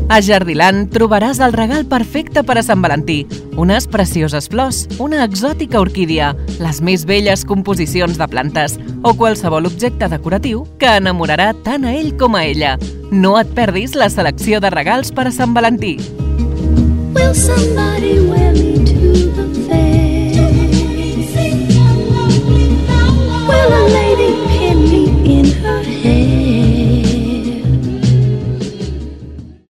A Jardiland trobaràs el regal perfecte per a Sant Valentí. Unes precioses flors, una exòtica orquídia, les més belles composicions de plantes o qualsevol objecte decoratiu que enamorarà tant a ell com a ella. No et perdis la selecció de regals per a Sant Valentí. Will somebody wear me to the fair?